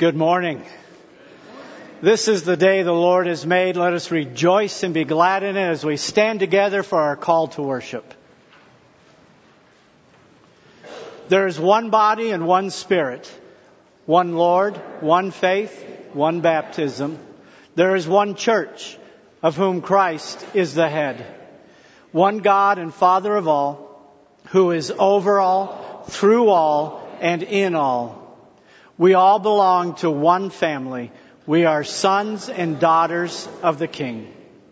Good morning. This is the day the Lord has made. Let us rejoice and be glad in it as we stand together for our call to worship. There is one body and one Spirit, one Lord, one faith, one baptism. There is one church, of whom Christ is the head. One God and Father of all, who is over all, through all, and in all. We all belong to one family. We are sons and daughters of the King.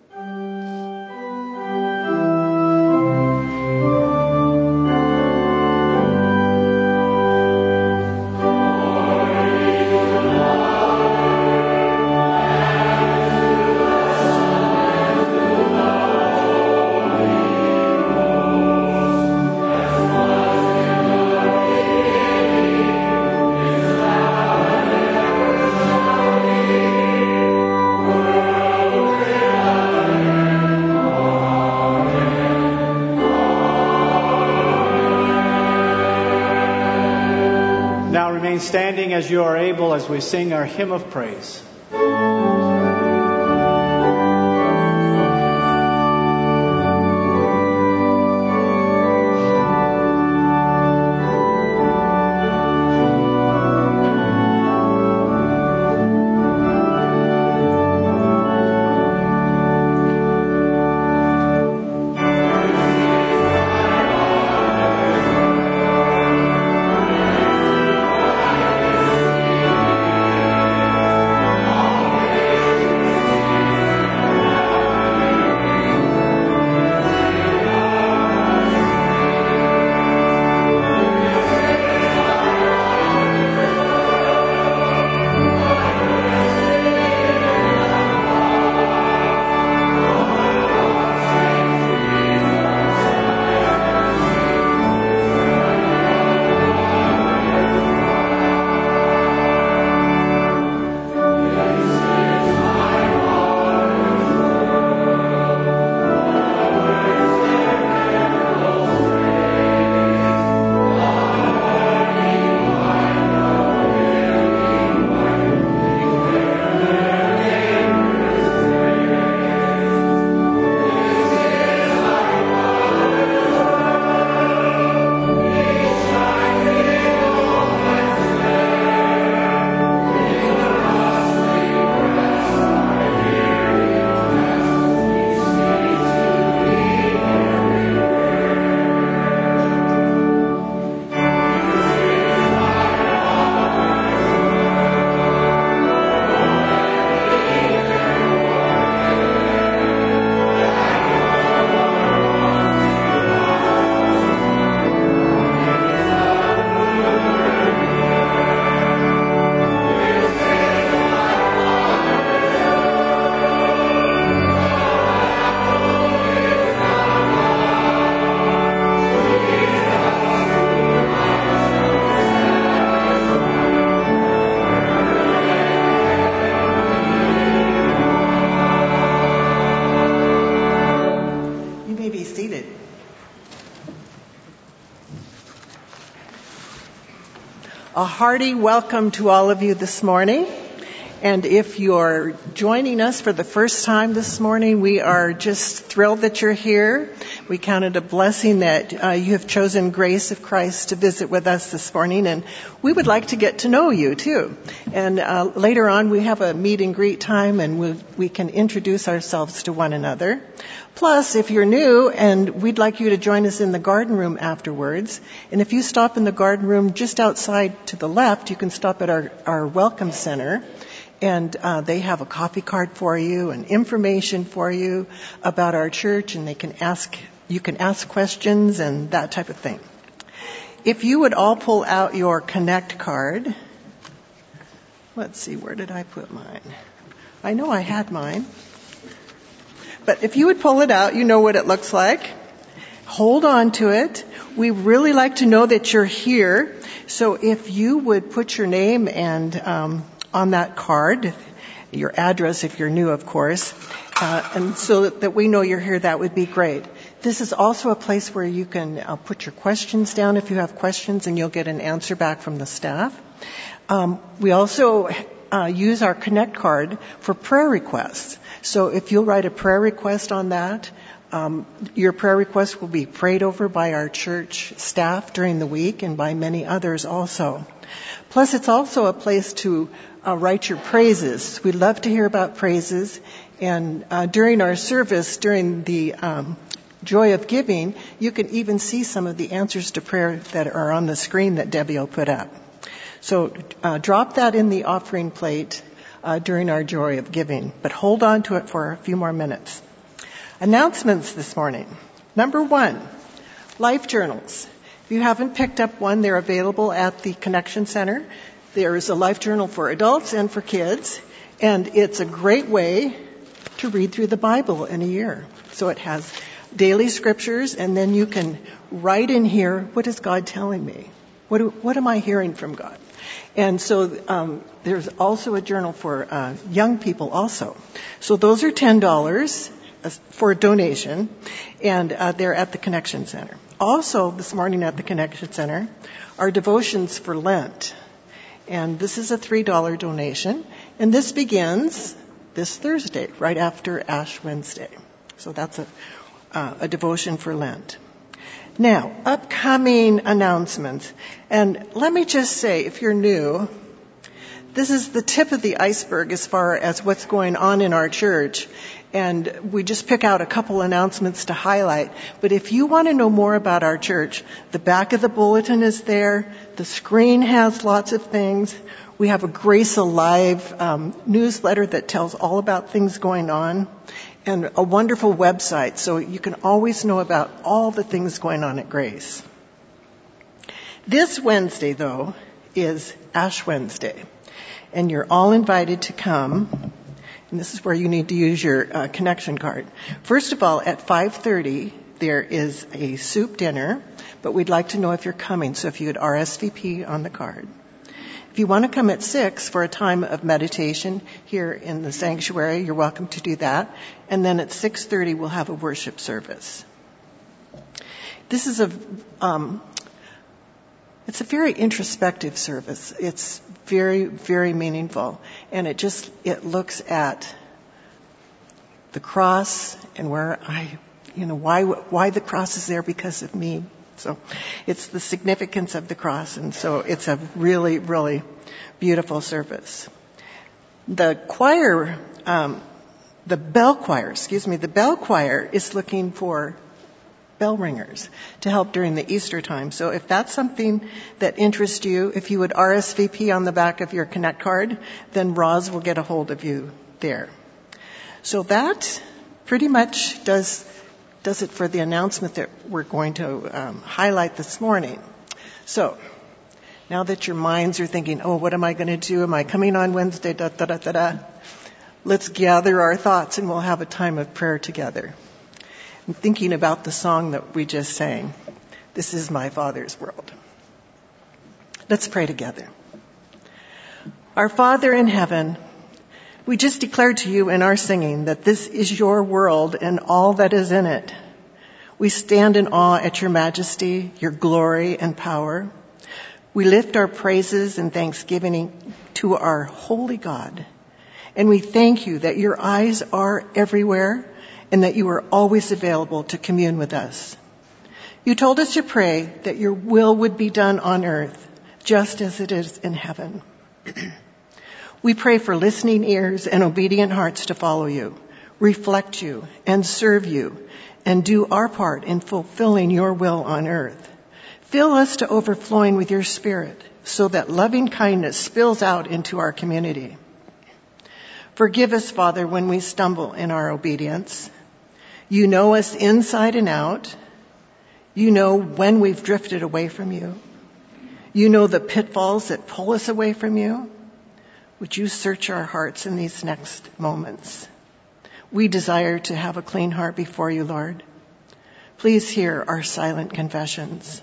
Standing as you are able as we sing our hymn of praise. A hearty welcome to all of you this morning. And if you're joining us for the first time this morning, we are just thrilled that you're here. We count it a blessing that you have chosen Grace of Christ to visit with us this morning. And we would like to get to know you, too. And later on, we have a meet and greet time, and we can introduce ourselves to one another. Plus, if you're new, and we'd like you to join us in the garden room afterwards. And if you stop in the garden room just outside to the left, you can stop at our welcome center. And they have a coffee card for you and information for you about our church, and you can ask questions and that type of thing. If you would all pull out your Connect card. Let's see, where did I put mine? I know I had mine. But if you would pull it out, you know what it looks like. Hold on to it. We really like to know that you're here. So if you would put your name and on that card, your address if you're new, of course, and so that we know you're here, that would be great. This is also a place where you can put your questions down if you have questions, and you'll get an answer back from the staff. We also use our Connect card for prayer requests. So if you'll write a prayer request on that, your prayer request will be prayed over by our church staff during the week and by many others also. Plus, it's also a place to write your praises. We love to hear about praises. And during our service, during the Joy of Giving, you can even see some of the answers to prayer that are on the screen that Debbie will put up. So drop that in the offering plate during our Joy of Giving, but hold on to it for a few more minutes. Announcements this morning. Number 1, life journals. If you haven't picked up one, they're available at the Connection Center. There is a life journal for adults and for kids, and it's a great way to read through the Bible in a year. So it has daily scriptures, and then you can write in here, what is God telling me? What am I hearing from God? And so there's also a journal for young people also. So those are $10 for a donation, and they're at the Connection Center. Also, this morning at the Connection Center are devotions for Lent. And this is a $3 donation, and this begins this Thursday, right after Ash Wednesday. So that's a devotion for Lent. Now, upcoming announcements. And let me just say, if you're new, this is the tip of the iceberg as far as what's going on in our church. And we just pick out a couple announcements to highlight. But if you want to know more about our church, the back of the bulletin is there. The screen has lots of things. We have a Grace Alive newsletter that tells all about things going on. And a wonderful website, so you can always know about all the things going on at Grace. This Wednesday, though, is Ash Wednesday. And you're all invited to come. And this is where you need to use your connection card. First of all, at 5:30, there is a soup dinner, but we'd like to know if you're coming, so if you would RSVP on the card. If you want to come at 6 for a time of meditation here in the sanctuary, you're welcome to do that. And then at 6:30, we'll have a worship service. This is it's a very introspective service. It's very, very meaningful. And it looks at the cross and why the cross is there because of me. So it's the significance of the cross. And so it's a really, really beautiful service. The bell choir is looking for bell ringers to help during the Easter time. So if that's something that interests you, if you would RSVP on the back of your Connect card, then Roz will get a hold of you there. So that pretty much does it for the announcement that we're going to highlight this morning. So now that your minds are thinking, oh, what am I going to do? Am I coming on Wednesday? Let's gather our thoughts and we'll have a time of prayer together. I'm thinking about the song that we just sang. This is my Father's world. Let's pray together. Our Father in heaven, we just declare to you in our singing that this is your world and all that is in it. We stand in awe at your majesty, your glory and power. We lift our praises and thanksgiving to our holy God. And we thank you that your eyes are everywhere and that you are always available to commune with us. You told us to pray that your will would be done on earth, just as it is in heaven. We pray for listening ears and obedient hearts to follow you, reflect you, and serve you, and do our part in fulfilling your will on earth. Fill us to overflowing with your Spirit, so that loving kindness spills out into our community. Forgive us, Father, when we stumble in our obedience. You know us inside and out. You know when we've drifted away from you. You know the pitfalls that pull us away from you. Would you search our hearts in these next moments? We desire to have a clean heart before you, Lord. Please hear our silent confessions.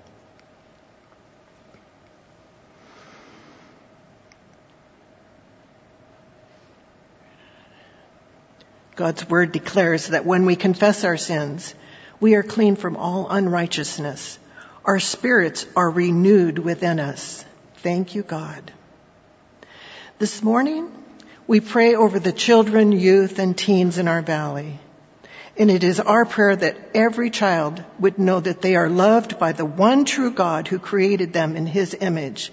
God's word declares that when we confess our sins, we are clean from all unrighteousness. Our spirits are renewed within us. Thank you, God. This morning, we pray over the children, youth, and teens in our valley. And it is our prayer that every child would know that they are loved by the one true God who created them in his image.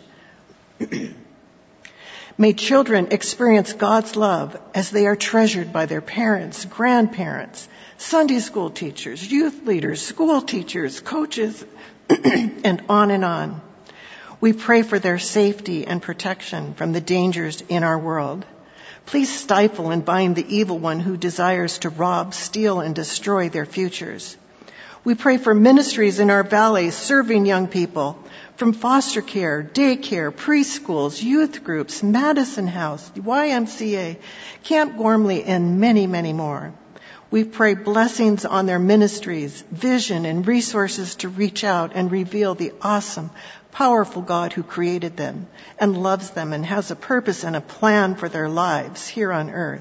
May children experience God's love as they are treasured by their parents, grandparents, Sunday school teachers, youth leaders, school teachers, coaches, and on and on. We pray for their safety and protection from the dangers in our world. Please stifle and bind the evil one who desires to rob, steal, and destroy their futures. We pray for ministries in our valley serving young people, from foster care, daycare, preschools, youth groups, Madison House, YMCA, Camp Gormley, and many, many more. We pray blessings on their ministries, vision, and resources to reach out and reveal the awesome, powerful God who created them and loves them and has a purpose and a plan for their lives here on earth.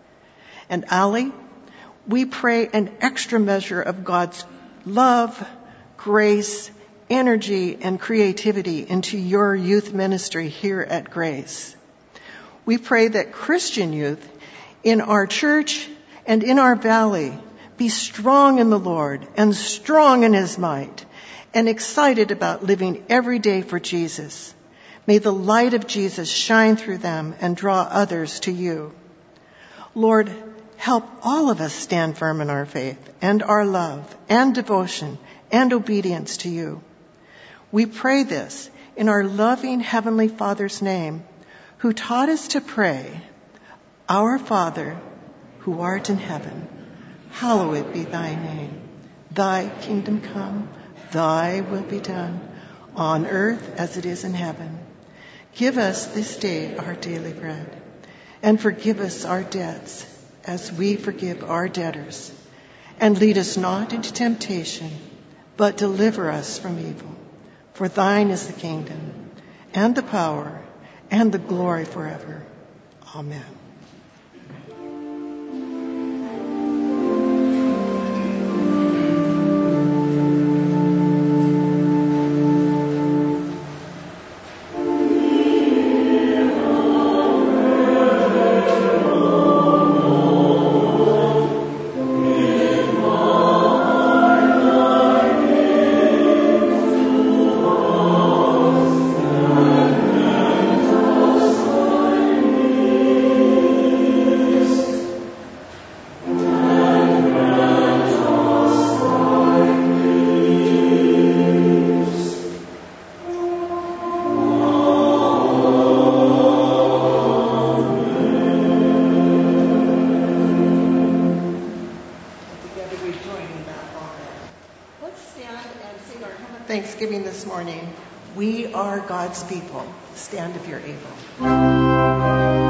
And Allie, we pray an extra measure of God's love, grace, energy, and creativity into your youth ministry here at Grace. We pray that Christian youth in our church and in our valley be strong in the Lord and strong in his might and excited about living every day for Jesus. May the light of Jesus shine through them and draw others to you. Lord, help all of us stand firm in our faith and our love and devotion and obedience to you. We pray this in our loving Heavenly Father's name, who taught us to pray, Our Father, who art in heaven, hallowed be thy name. Thy kingdom come, thy will be done, on earth as it is in heaven. Give us this day our daily bread, and forgive us our debts as we forgive our debtors. And lead us not into temptation, but deliver us from evil. For thine is the kingdom, and the power, and the glory forever. Amen. Thanksgiving this morning. We are God's people. Stand if you're able.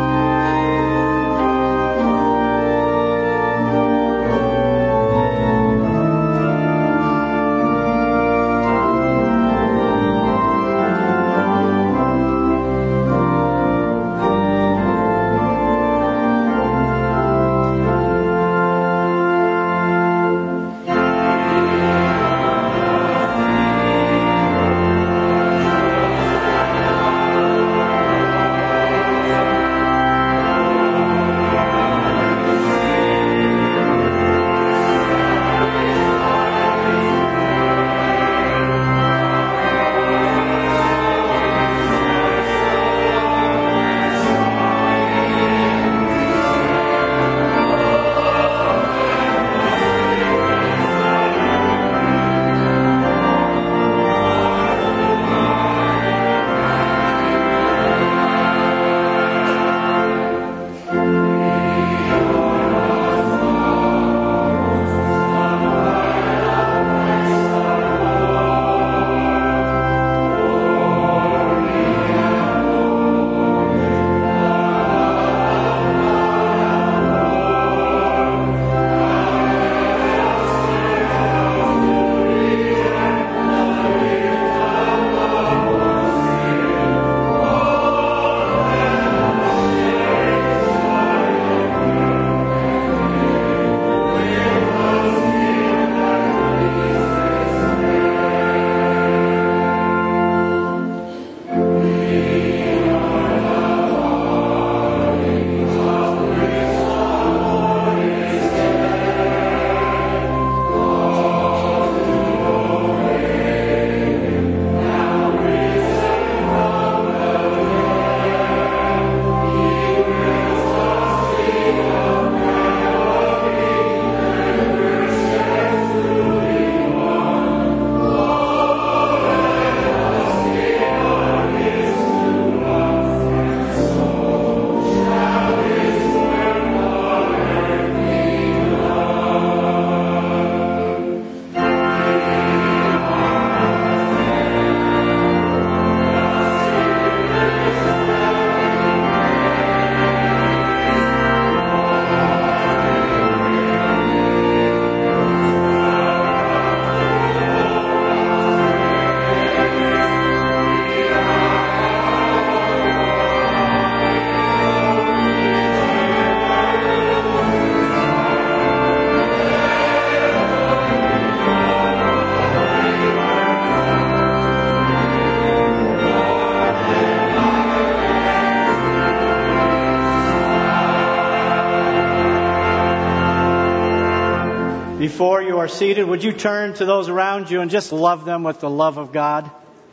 Before you are seated, would you turn to those around you and just love them with the love of God?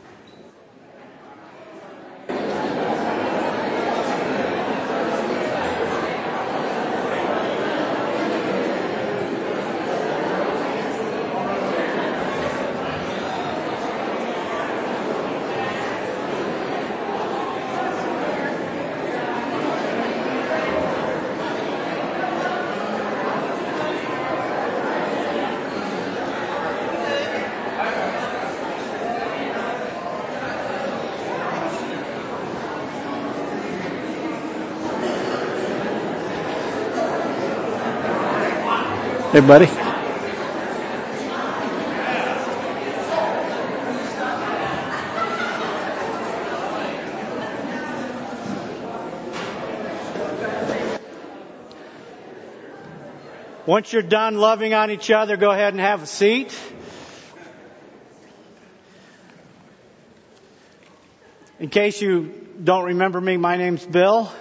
Hey, buddy. Once you're done loving on each other, go ahead and have a seat. In case you don't remember me, my name's Bill.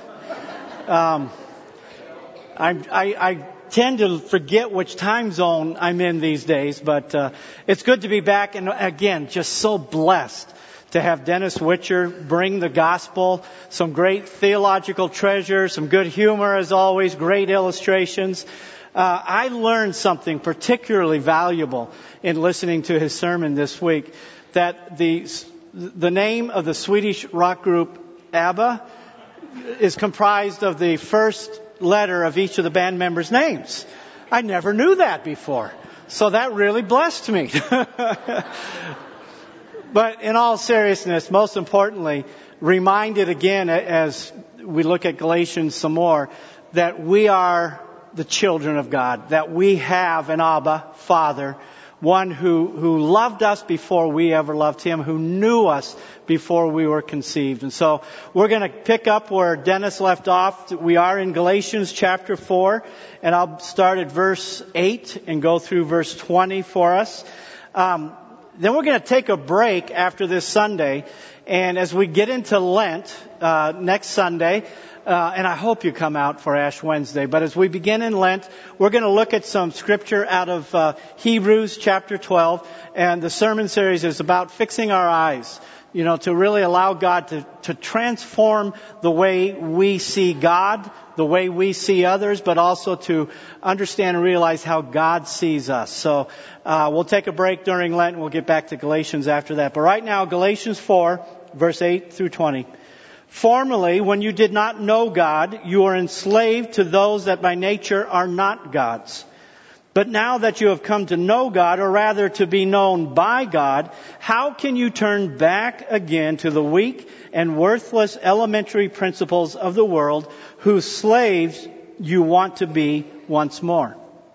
I tend to forget which time zone I'm in these days, but it's good to be back, and again, just so blessed to have Dennis Witcher bring the gospel, some great theological treasure, some good humor as always, great illustrations. I learned something particularly valuable in listening to his sermon this week, that the name of the Swedish rock group ABBA is comprised of the first letter of each of the band members' names. I never knew that before. So that really blessed me. But in all seriousness, most importantly, reminded again as we look at Galatians some more, that we are the children of God, that we have an Abba, Father, one who loved us before we ever loved Him, who knew us before we were conceived. And so we're going to pick up where Dennis left off. We are in Galatians chapter 4, and I'll start at verse 8 and go through verse 20 for us. Then we're going to take a break after this Sunday, and as we get into Lent next Sunday, and I hope you come out for Ash Wednesday. But as we begin in Lent, we're going to look at some scripture out of Hebrews chapter 12. And the sermon series is about fixing our eyes, to really allow God to transform the way we see God, the way we see others, but also to understand and realize how God sees us. So we'll take a break during Lent, and we'll get back to Galatians after that. But right now, Galatians 4, verse 8 through 20. Formerly, when you did not know God, you were enslaved to those that by nature are not God's. But now that you have come to know God, or rather to be known by God, how can you turn back again to the weak and worthless elementary principles of the world, whose slaves you want to be once more?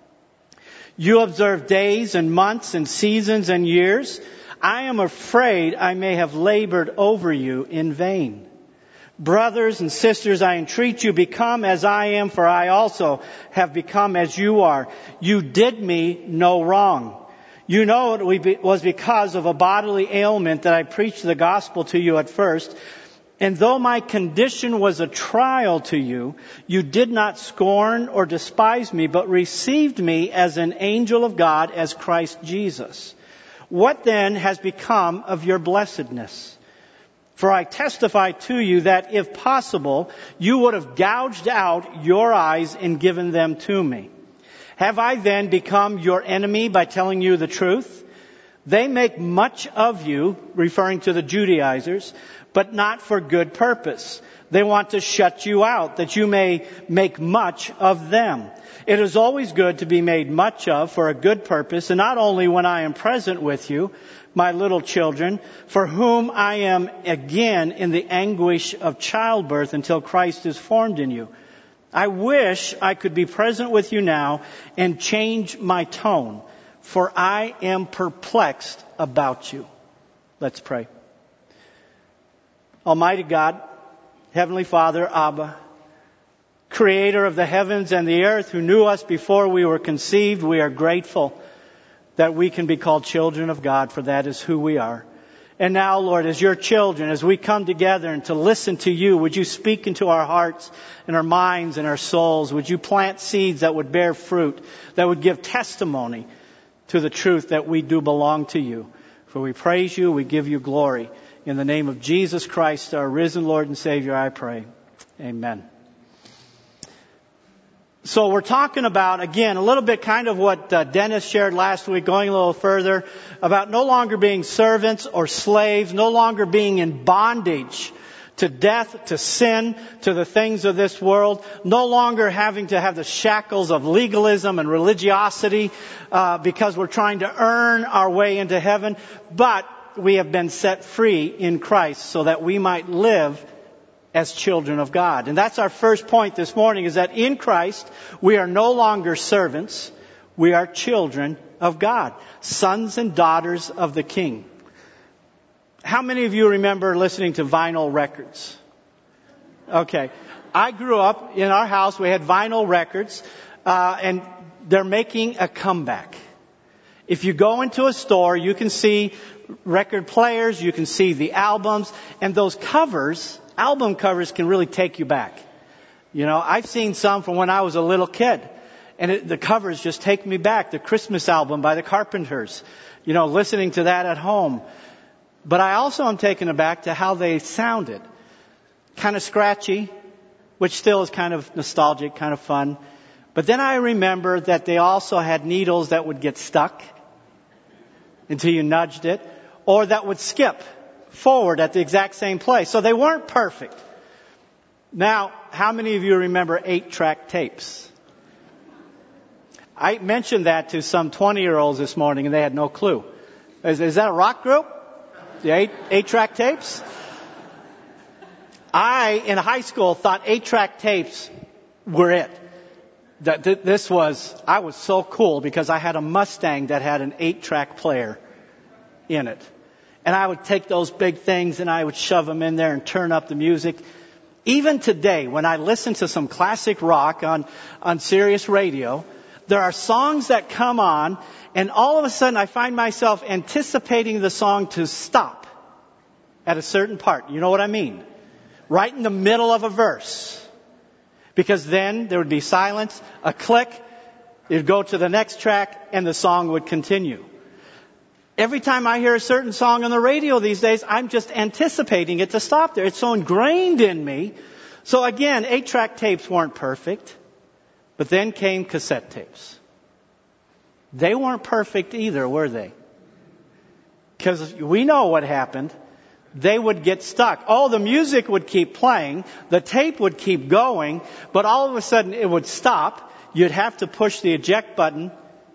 You observe days and months and seasons and years. I am afraid I may have labored over you in vain. Brothers and sisters, I entreat you, become as I am, for I also have become as you are. You did me no wrong. You know it was because of a bodily ailment that I preached the gospel to you at first. And though my condition was a trial to you, you did not scorn or despise me, but received me as an angel of God, as Christ Jesus. What then has become of your blessedness? For I testify to you that, if possible, you would have gouged out your eyes and given them to me. Have I then become your enemy by telling you the truth? They make much of you, referring to the Judaizers, but not for good purpose. They want to shut you out, that you may make much of them. It is always good to be made much of for a good purpose, and not only when I am present with you, my little children, for whom I am again in the anguish of childbirth until Christ is formed in you. I wish I could be present with you now and change my tone, for I am perplexed about you. Let's pray. Almighty God, Heavenly Father, Abba, Creator of the heavens and the earth, who knew us before we were conceived, we are grateful that we can be called children of God, for that is who we are. And now, Lord, as your children, as we come together and to listen to you, would you speak into our hearts and our minds and our souls? Would you plant seeds that would bear fruit, that would give testimony to the truth that we do belong to you? For we praise you, we give you glory. In the name of Jesus Christ, our risen Lord and Savior, I pray. Amen. So we're talking about, again, a little bit kind of what Dennis shared last week, going a little further, about no longer being servants or slaves, no longer being in bondage to death, to sin, to the things of this world, no longer having to have the shackles of legalism and religiosity because we're trying to earn our way into heaven, but we have been set free in Christ so that we might live as children of God. And that's our first point this morning, is that in Christ we are no longer servants, we are children of God, sons and daughters of the King. How many of you remember listening to vinyl records? Okay. I grew up, in our house we had vinyl records, and they're making a comeback. If you go into a store, you can see record players, you can see the albums, and those covers, album covers, can really take you back. You know, I've seen some from when I was a little kid, and the covers just take me back. The Christmas album by the Carpenters, you know, listening to that at home. But I also am taken aback to how they sounded. Kind of scratchy, which still is kind of nostalgic, kind of fun. But then I remember that they also had needles that would get stuck until you nudged it, or that would skip forward at the exact same place. So they weren't perfect. Now, how many of you remember 8-track tapes? I mentioned that to some 20-year-olds this morning, and they had no clue. Is that a rock group? The 8-track tapes? I, in high school, thought 8-track tapes were it. I was so cool because I had a Mustang that had an 8-track player in it. And I would take those big things and I would shove them in there and turn up the music. Even today, when I listen to some classic rock on Sirius Radio, there are songs that come on, and all of a sudden I find myself anticipating the song to stop at a certain part. You know what I mean? Right in the middle of a verse. Because then there would be silence, a click, it'd go to the next track, and the song would continue. Every time I hear a certain song on the radio these days, I'm just anticipating it to stop there. It's so ingrained in me. So again, 8-track tapes weren't perfect. But then came cassette tapes. They weren't perfect either, were they? Because we know what happened. They would get stuck. Oh, the music would keep playing. The tape would keep going. But all of a sudden it would stop. You'd have to push the eject button.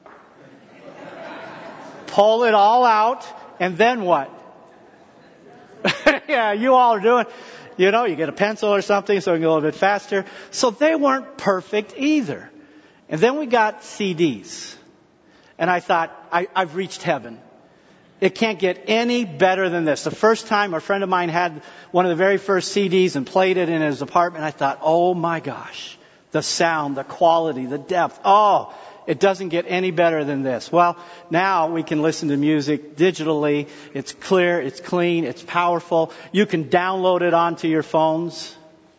Pull it all out. And then what? Yeah, you all are doing... You know, you get a pencil or something so it can go a little bit faster. So they weren't perfect either. And then we got CDs. And I thought, I've reached heaven. It can't get any better than this. The first time a friend of mine had one of the very first CDs and played it in his apartment, I thought, oh my gosh, the sound, the quality, the depth. Oh, it doesn't get any better than this. Well, now we can listen to music digitally. It's clear, it's clean, it's powerful. You can download it onto your phones.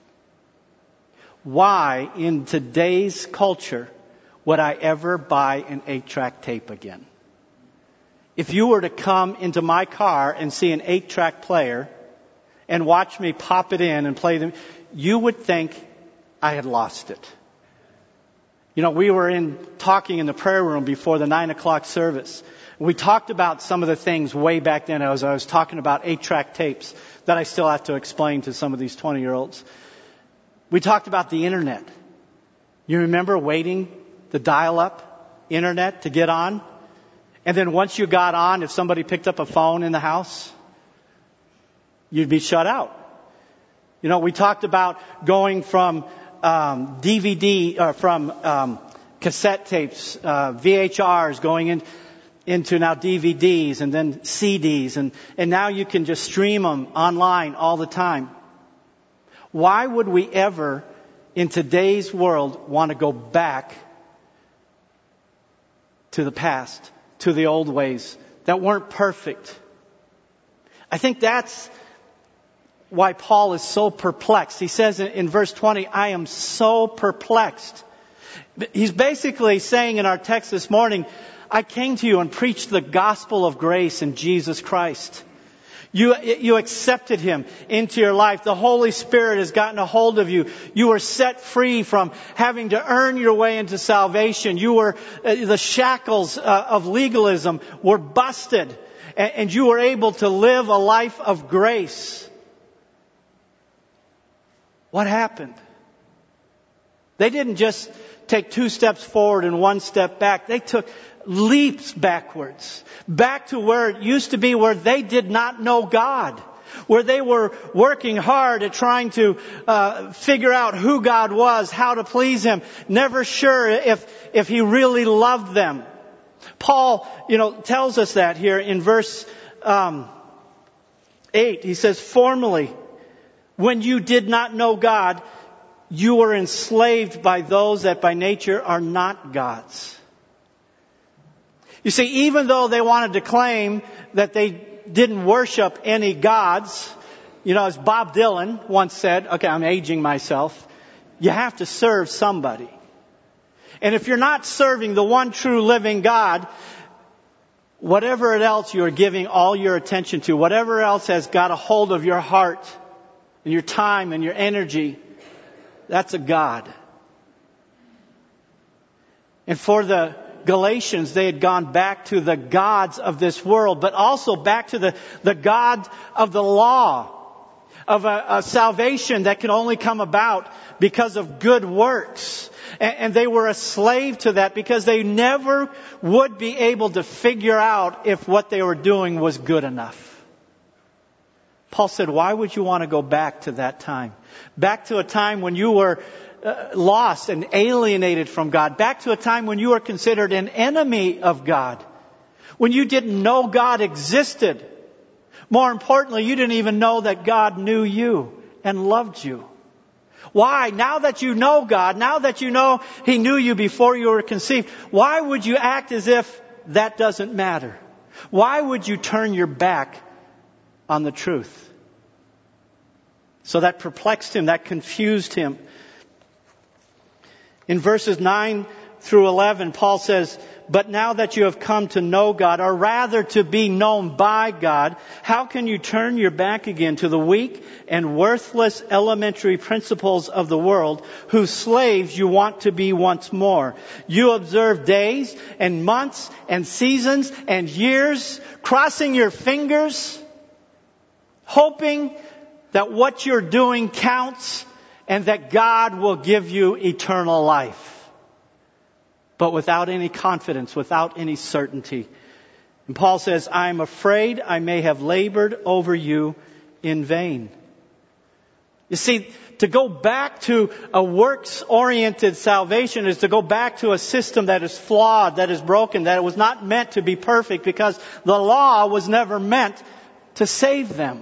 Why, in today's culture, would I ever buy an 8-track tape again? If you were to come into my car and see an 8-track player and watch me pop it in and play them, you would think I had lost it. You know, we were talking in the prayer room before the 9 o'clock service. We talked about some of the things way back then as I was talking about 8-track tapes that I still have to explain to some of these 20-year-olds. We talked about the internet. You remember waiting the dial-up internet to get on? And then once you got on, if somebody picked up a phone in the house, you'd be shut out. You know, we talked about going from DVD or from cassette tapes, VHRs going into now DVDs and then CDs, and now you can just stream them online all the time. Why would we ever in today's world want to go back to the past, to the old ways that weren't perfect? I think that's why Paul is so perplexed. He says in verse 20, I am so perplexed. He's basically saying in our text this morning, I came to you and preached the gospel of grace in Jesus Christ. You accepted Him into your life. The Holy Spirit has gotten a hold of you. You were set free from having to earn your way into salvation. The shackles of legalism were busted, and you were able to live a life of grace. What happened? They didn't just take 2 steps forward and 1 step back. They took leaps backwards, back to where it used to be, where they did not know God, where they were working hard at trying to figure out who God was, how to please Him, never sure if He really loved them. Paul, tells us that here in verse 8. He says, formerly, when you did not know God, you were enslaved by those that by nature are not God's. You see, even though they wanted to claim that they didn't worship any gods, as Bob Dylan once said, okay, I'm aging myself, you have to serve somebody. And if you're not serving the one true living God, whatever else you're giving all your attention to, whatever else has got a hold of your heart and your time and your energy, that's a god. And for the Galatians, they had gone back to the gods of this world, but also back to the God of the law, of a salvation that can only come about because of good works. And they were a slave to that because they never would be able to figure out if what they were doing was good enough. Paul said, why would you want to go back to that time? Back to a time when you were lost and alienated from God. Back to a time when you were considered an enemy of God. When you didn't know God existed. More importantly, you didn't even know that God knew you and loved you. Why? Now that you know God, now that you know He knew you before you were conceived, why would you act as if that doesn't matter? Why would you turn your back on the truth? So that perplexed him, that confused him. In verses 9 through 11, Paul says, but now that you have come to know God, or rather to be known by God, how can you turn your back again to the weak and worthless elementary principles of the world, whose slaves you want to be once more? You observe days and months and seasons and years, crossing your fingers, hoping that what you're doing counts and that God will give you eternal life. But without any confidence, without any certainty. And Paul says, I'm afraid I may have labored over you in vain. You see, to go back to a works-oriented salvation is to go back to a system that is flawed, that is broken, that it was not meant to be perfect because the law was never meant to save them.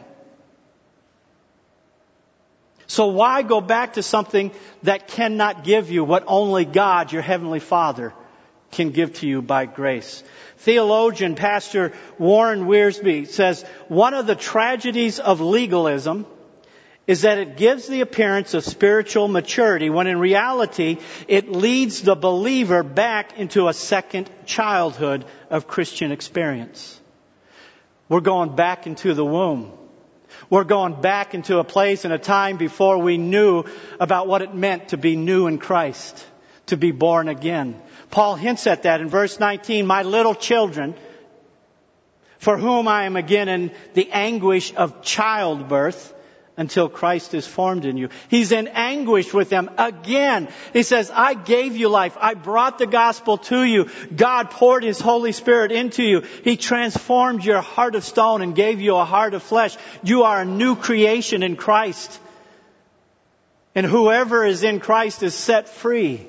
So why go back to something that cannot give you what only God, your Heavenly Father, can give to you by grace? Theologian Pastor Warren Wiersbe says, one of the tragedies of legalism is that it gives the appearance of spiritual maturity when in reality it leads the believer back into a second childhood of Christian experience. We're going back into the womb. We're going back into a place and a time before we knew about what it meant to be new in Christ, to be born again. Paul hints at that in verse 19, my little children, for whom I am again in the anguish of childbirth until Christ is formed in you. He's in anguish with them again. He says, I gave you life. I brought the gospel to you. God poured His Holy Spirit into you. He transformed your heart of stone and gave you a heart of flesh. You are a new creation in Christ. And whoever is in Christ is set free.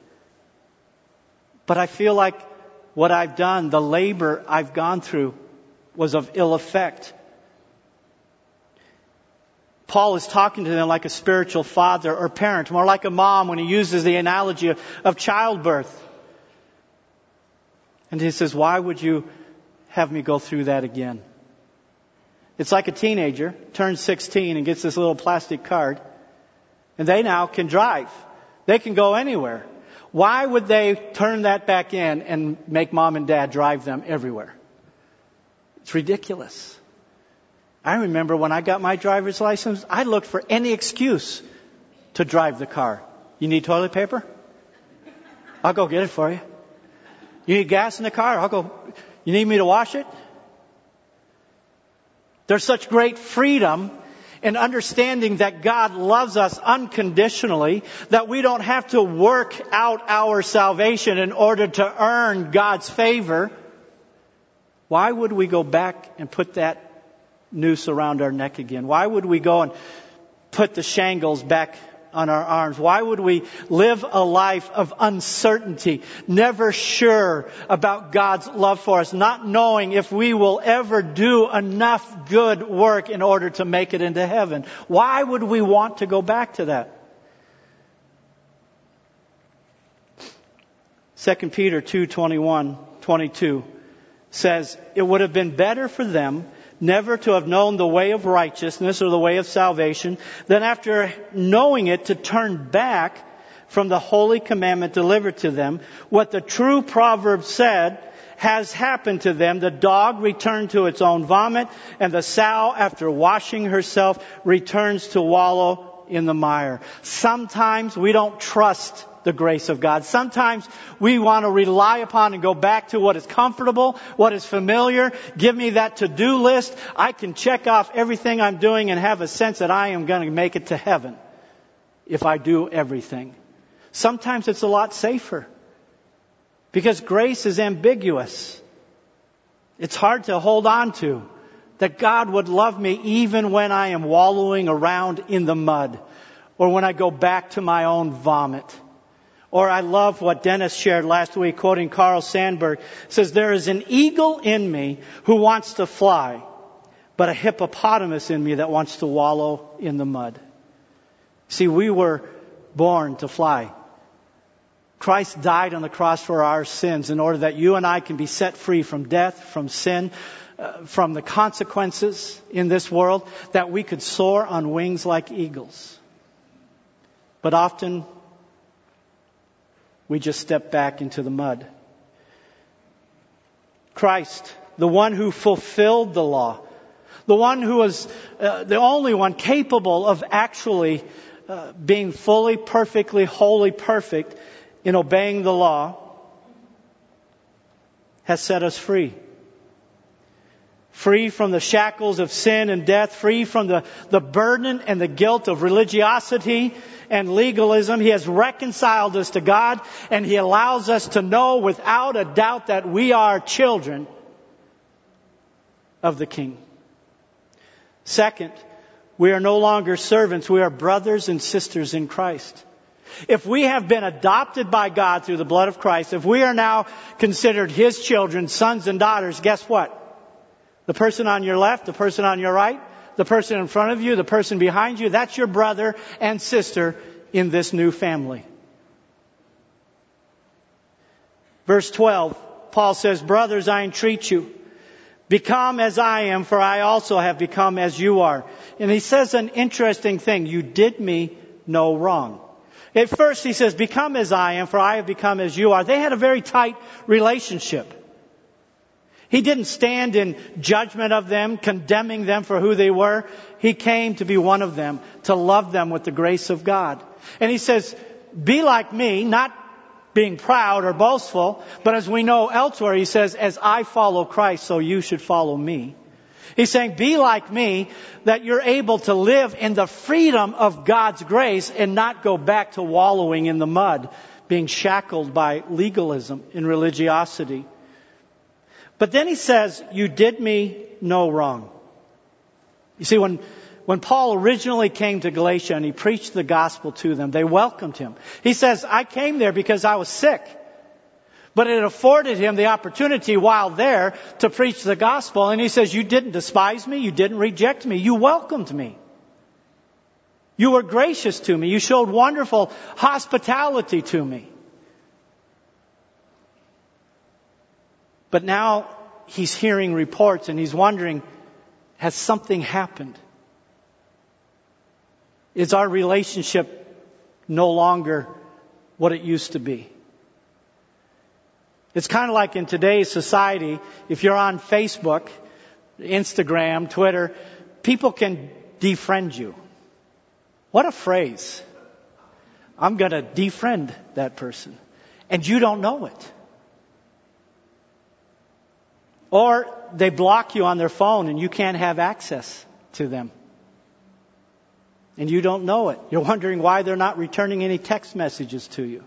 But I feel like what I've done, the labor I've gone through, was of ill effect. Paul is talking to them like a spiritual father or parent, more like a mom when he uses the analogy of childbirth. And he says, why would you have me go through that again? It's like a teenager turns 16 and gets this little plastic card, and they now can drive. They can go anywhere. Why would they turn that back in and make mom and dad drive them everywhere? It's ridiculous. I remember when I got my driver's license, I looked for any excuse to drive the car. You need toilet paper? I'll go get it for you. You need gas in the car? I'll go. You need me to wash it? There's such great freedom in understanding that God loves us unconditionally, that we don't have to work out our salvation in order to earn God's favor. Why would we go back and put that noose around our neck again? Why would we go and put the shingles back on our arms? Why would we live a life of uncertainty, never sure about God's love for us, not knowing if we will ever do enough good work in order to make it into heaven? Why would we want to go back to that? 2 Peter 2:21-22 says, it would have been better for them never to have known the way of righteousness or the way of salvation, than after knowing it to turn back from the holy commandment delivered to them. What the true proverb said has happened to them. The dog returned to its own vomit, and the sow, after washing herself, returns to wallow in the mire. Sometimes we don't trust the grace of God. Sometimes we want to rely upon and go back to what is comfortable, what is familiar. Give me that to-do list. I can check off everything I'm doing and have a sense that I am going to make it to heaven if I do everything. Sometimes it's a lot safer because grace is ambiguous. It's hard to hold on to that God would love me even when I am wallowing around in the mud or when I go back to my own vomit. Or I love what Dennis shared last week, quoting Carl Sandburg. Says, there is an eagle in me who wants to fly, but a hippopotamus in me that wants to wallow in the mud. See, we were born to fly. Christ died on the cross for our sins in order that you and I can be set free from death, from sin, from the consequences in this world, that we could soar on wings like eagles. But often, we just step back into the mud. Christ, the one who fulfilled the law, the one who was the only one capable of actually being fully, perfectly, wholly perfect in obeying the law, has set us free. Free from the shackles of sin and death, free from the burden and the guilt of religiosity and legalism. He has reconciled us to God, and He allows us to know without a doubt that we are children of the King. Second, we are no longer servants. We are brothers and sisters in Christ. If we have been adopted by God through the blood of Christ, if we are now considered His children, sons and daughters, guess what? The person on your left, the person on your right, the person in front of you, the person behind you, that's your brother and sister in this new family. Verse 12, Paul says, brothers, I entreat you, become as I am, for I also have become as you are. And he says an interesting thing. You did me no wrong. At first he says, become as I am, for I have become as you are. They had a very tight relationship. He didn't stand in judgment of them, condemning them for who they were. He came to be one of them, to love them with the grace of God. And he says, be like me, not being proud or boastful, but as we know elsewhere, he says, as I follow Christ, so you should follow me. He's saying, be like me, that you're able to live in the freedom of God's grace and not go back to wallowing in the mud, being shackled by legalism and religiosity. But then he says, you did me no wrong. You see, when Paul originally came to Galatia and he preached the gospel to them, they welcomed him. He says, I came there because I was sick. But it afforded him the opportunity while there to preach the gospel. And he says, you didn't despise me. You didn't reject me. You welcomed me. You were gracious to me. You showed wonderful hospitality to me. But now he's hearing reports and he's wondering, Has something happened? Is our relationship no longer what it used to be? It's kind of like in today's society, if you're on Facebook, Instagram, Twitter, people can defriend you. What a phrase. I'm going to defriend that person. And you don't know it. Or they block you on their phone and you can't have access to them. And you don't know it. You're wondering why they're not returning any text messages to you.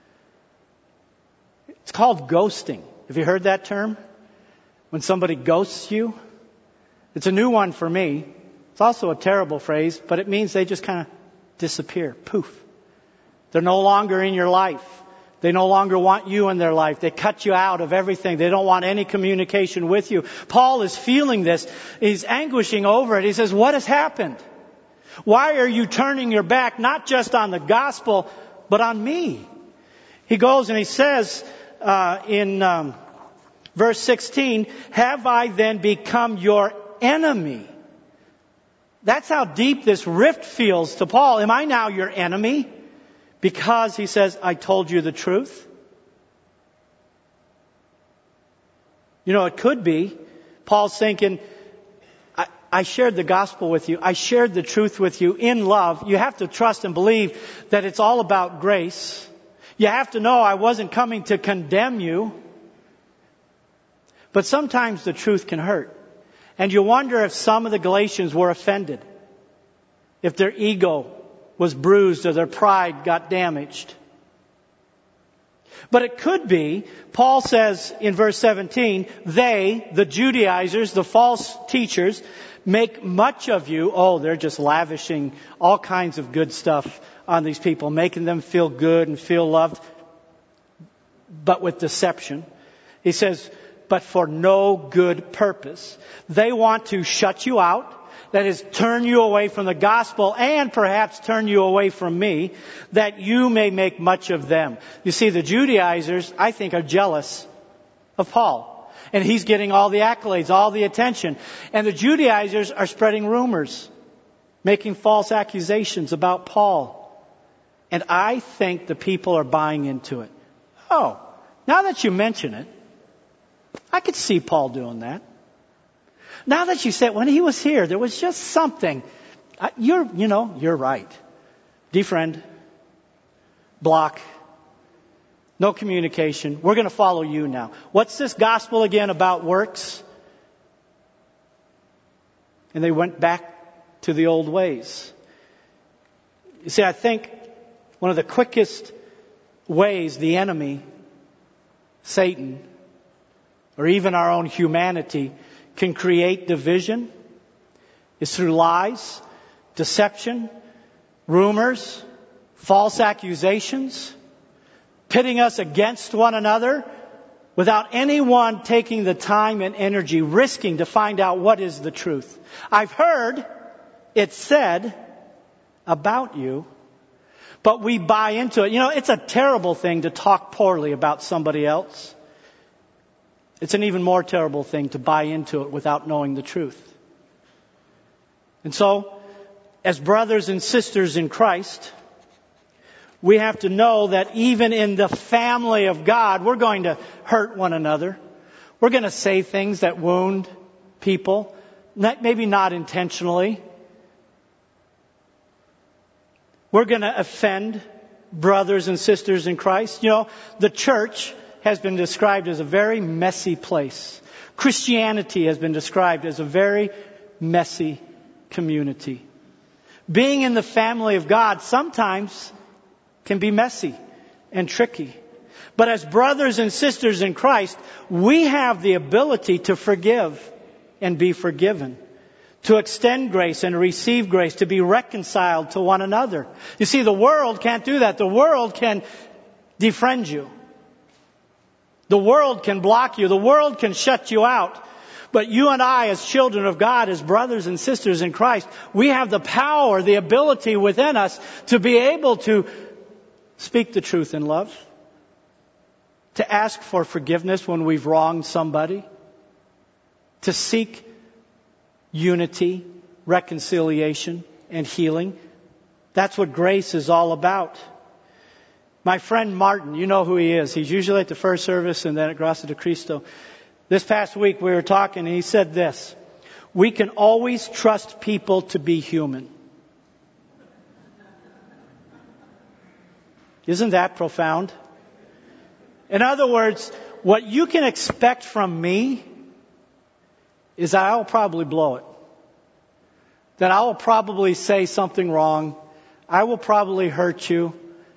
It's called ghosting. Have you heard that term? When somebody ghosts you? It's a new one for me. It's also a terrible phrase, but it means they just kind of disappear. Poof. They're no longer in your life. They no longer want you in their life. They cut you out of everything. They don't want any communication with you. Paul is feeling this. He's anguishing over it. He says, what has happened? Why are you turning your back not just on the gospel, but on me? He goes and he says in verse 16, have I then become your enemy? That's how deep this rift feels to Paul. Am I now your enemy? Because, he says, I told you the truth. You know, it could be Paul's thinking, I shared the gospel with you. I shared the truth with you in love. You have to trust and believe that it's all about grace. You have to know I wasn't coming to condemn you. But sometimes the truth can hurt. And you wonder if some of the Galatians were offended. If their ego was bruised or their pride got damaged. But it could be, Paul says in verse 17, they, the Judaizers, the false teachers, make much of you. Oh, they're just lavishing all kinds of good stuff on these people, making them feel good and feel loved, but with deception. He says, but for no good purpose. They want to shut you out. That is, turn you away from the gospel and perhaps turn you away from me, that you may make much of them. You see, the Judaizers, I think, are jealous of Paul. And he's getting all the accolades, all the attention. And the Judaizers are spreading rumors, making false accusations about Paul. And I think the people are buying into it. Oh, now that you mention it, I could see Paul doing that. Now that you said, when he was here, there was just something. You're right. Defriend. Block. No communication. We're going to follow you now. What's this gospel again about works? And they went back to the old ways. You see, I think one of the quickest ways the enemy, Satan, or even our own humanity, can create division is through lies, deception, rumors, false accusations, pitting us against one another without anyone taking the time and energy, risking to find out what is the truth. I've heard it said about you, but we buy into it. You know, it's a terrible thing to talk poorly about somebody else. It's an even more terrible thing to buy into it without knowing the truth. And so, as brothers and sisters in Christ, we have to know that even in the family of God, we're going to hurt one another. We're going to say things that wound people, maybe not intentionally. We're going to offend brothers and sisters in Christ. You know, the church has been described as a very messy place. Christianity has been described as a very messy community. Being in the family of God sometimes can be messy and tricky. But as brothers and sisters in Christ, we have the ability to forgive and be forgiven, to extend grace and receive grace, to be reconciled to one another. You see, the world can't do that. The world can defriend you. The world can block you. The world can shut you out. But you and I, as children of God, as brothers and sisters in Christ, we have the power, the ability within us to be able to speak the truth in love, to ask for forgiveness when we've wronged somebody, to seek unity, reconciliation, and healing. That's what grace is all about. My friend Martin, you know who he is. He's usually at the first service and then at Gracia de Cristo. This past week we were talking and he said this: we can always trust people to be human. Isn't that profound? In other words, what you can expect from me is that I will probably blow it. That I will probably say something wrong. I will probably hurt you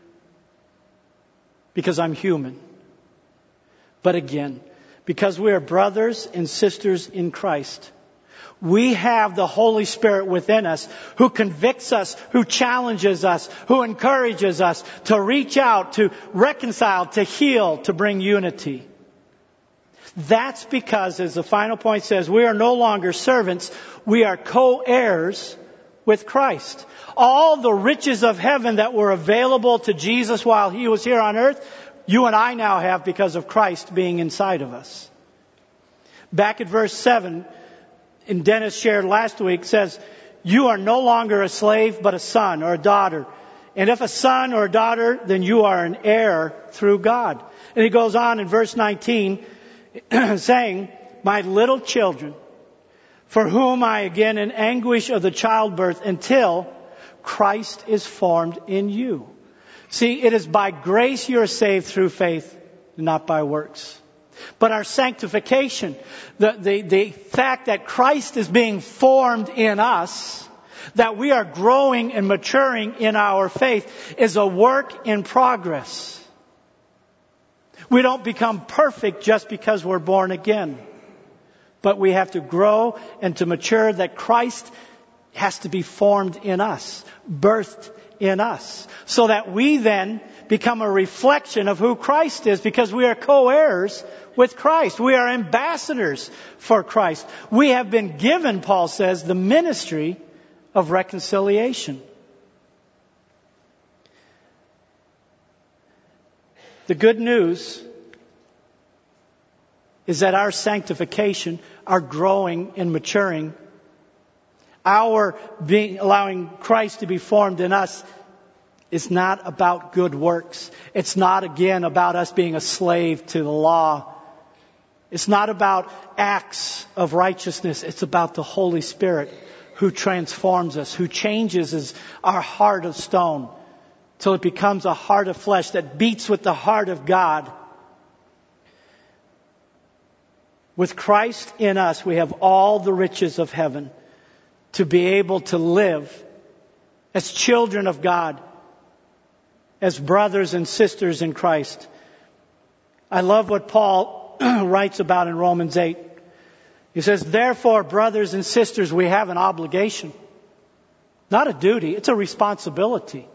because I'm human. But again, because we are brothers and sisters in Christ, we have the Holy Spirit within us who convicts us, who challenges us, who encourages us to reach out, to reconcile, to heal, to bring unity. That's because, as the final point says, we are no longer servants, we are co-heirs with Christ. All the riches of heaven that were available to Jesus while He was here on earth, you and I now have because of Christ being inside of us. Back at verse 7, and Dennis shared last week, says, you are no longer a slave, but a son or a daughter. And if a son or a daughter, then you are an heir through God. And he goes on in verse 19, saying, my little children, for whom I again in anguish of the childbirth until Christ is formed in you. See, it is by grace you are saved through faith, not by works. But our sanctification, the fact that Christ is being formed in us, that we are growing and maturing in our faith, is a work in progress. We don't become perfect just because we're born again. But we have to grow and to mature, that Christ has to be formed in us, birthed in us, so that we then become a reflection of who Christ is, because we are co-heirs with Christ. We are ambassadors for Christ. We have been given, Paul says, the ministry of reconciliation. The good news is that our sanctification, our growing and maturing, our allowing Christ to be formed in us, is not about good works. It's not, again, about us being a slave to the law. It's not about acts of righteousness. It's about the Holy Spirit who transforms us, who changes our heart of stone till it becomes a heart of flesh that beats with the heart of God. With Christ in us, we have all the riches of heaven to be able to live as children of God, as brothers and sisters in Christ. I love what Paul writes about in Romans 8. He says, therefore, brothers and sisters, we have an obligation. Not a duty, it's a responsibility.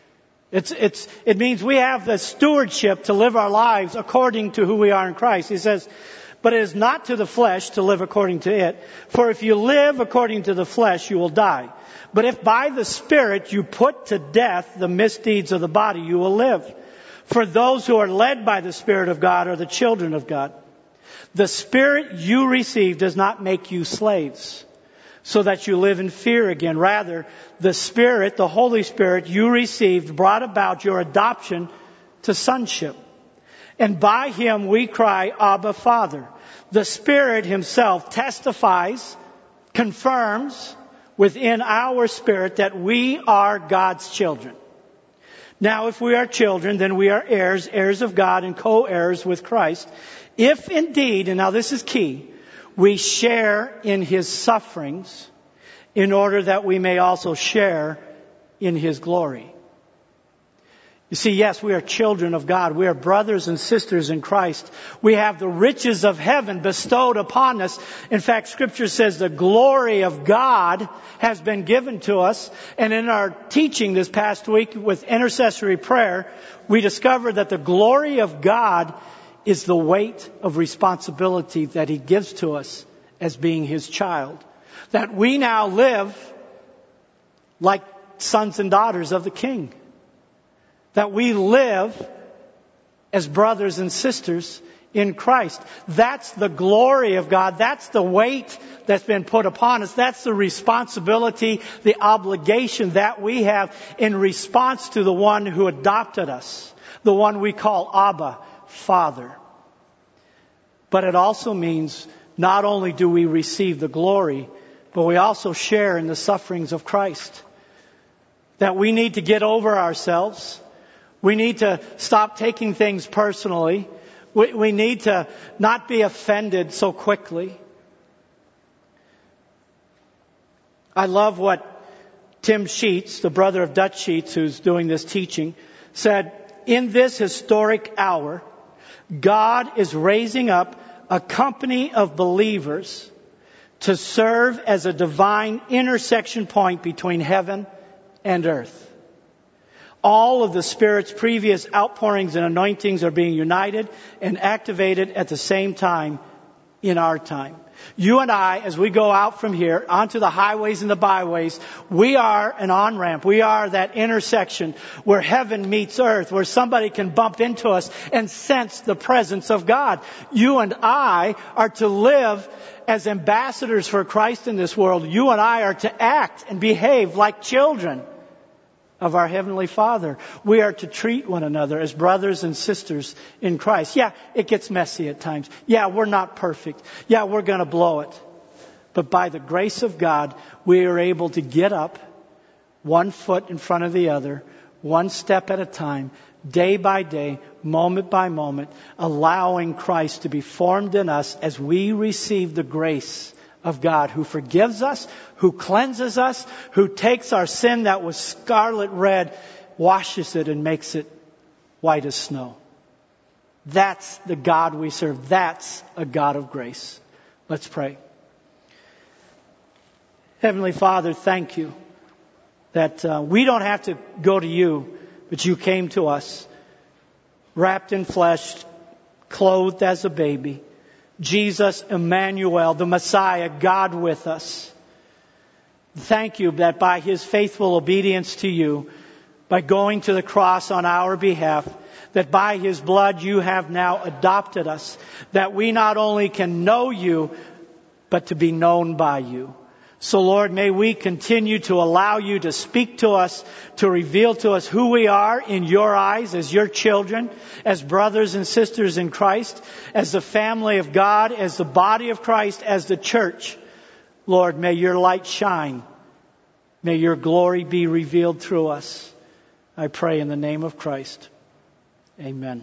It means we have the stewardship to live our lives according to who we are in Christ. He says, but it is not to the flesh to live according to it. For if you live according to the flesh, you will die. But if by the Spirit you put to death the misdeeds of the body, you will live. For those who are led by the Spirit of God are the children of God. The Spirit you receive does not make you slaves, so that you live in fear again. Rather, the Spirit, the Holy Spirit you received, brought about your adoption to sonship. And by Him we cry, Abba, Father. The Spirit Himself testifies, confirms within our spirit that we are God's children. Now, if we are children, then we are heirs, heirs of God and co-heirs with Christ. If indeed, and now this is key, we share in His sufferings, in order that we may also share in His glory. You see, yes, we are children of God. We are brothers and sisters in Christ. We have the riches of heaven bestowed upon us. In fact, Scripture says the glory of God has been given to us. And in our teaching this past week with intercessory prayer, we discovered that the glory of God is the weight of responsibility that He gives to us as being His child. That we now live like sons and daughters of the King. That we live as brothers and sisters in Christ. That's the glory of God. That's the weight that's been put upon us. That's the responsibility, the obligation that we have in response to the one who adopted us, the one we call Abba, Father. But it also means not only do we receive the glory, but we also share in the sufferings of Christ. That we need to get over ourselves. We need to stop taking things personally. We need to not be offended so quickly. I love what Tim Sheets, the brother of Dutch Sheets, who's doing this teaching, said, in this historic hour, God is raising up a company of believers to serve as a divine intersection point between heaven and earth. All of the Spirit's previous outpourings and anointings are being united and activated at the same time in our time. You and I, as we go out from here onto the highways and the byways, we are an on-ramp. We are that intersection where heaven meets earth, where somebody can bump into us and sense the presence of God. You and I are to live as ambassadors for Christ in this world. You and I are to act and behave like children of our Heavenly Father. We are to treat one another as brothers and sisters in Christ. Yeah, it gets messy at times. Yeah, we're not perfect. Yeah, we're going to blow it. But by the grace of God, we are able to get up one foot in front of the other, one step at a time, day by day, moment by moment, allowing Christ to be formed in us as we receive the grace of God, who forgives us, who cleanses us, who takes our sin that was scarlet red, washes it and makes it white as snow. That's the God we serve. That's a God of grace. Let's pray. Heavenly Father, thank you that we don't have to go to you, but you came to us, wrapped in flesh, clothed as a baby. Jesus, Emmanuel, the Messiah, God with us. Thank you that by His faithful obedience to you, by going to the cross on our behalf, that by His blood you have now adopted us, that we not only can know you, but to be known by you. So Lord, may we continue to allow you to speak to us, to reveal to us who we are in your eyes as your children, as brothers and sisters in Christ, as the family of God, as the body of Christ, as the church. Lord, may your light shine. May your glory be revealed through us. I pray in the name of Christ. Amen.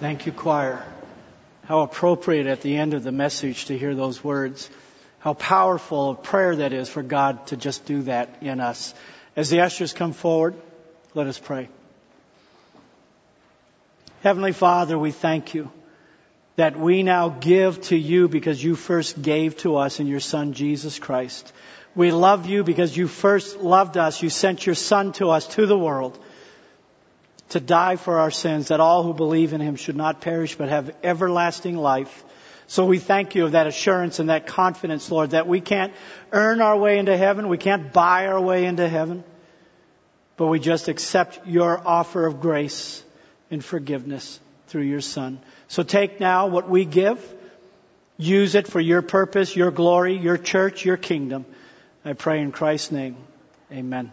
Thank you, choir. How appropriate at the end of the message to hear those words. How powerful a prayer that is for God to just do that in us. As the ushers come forward, let us pray. Heavenly Father, we thank you that we now give to you because you first gave to us in your Son, Jesus Christ. We love you because you first loved us. You sent your Son to us, to the world, to die for our sins, that all who believe in him should not perish but have everlasting life. So we thank you of that assurance and that confidence, Lord, that we can't earn our way into heaven. We can't buy our way into heaven. But we just accept your offer of grace and forgiveness through your Son. So take now what we give, use it for your purpose, your glory, your church, your kingdom. I pray in Christ's name. Amen.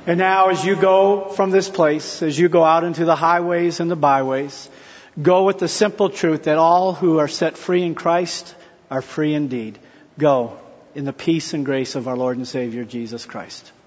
And now as you go from this place, as you go out into the highways and the byways, go with the simple truth that all who are set free in Christ are free indeed. Go in the peace and grace of our Lord and Savior, Jesus Christ.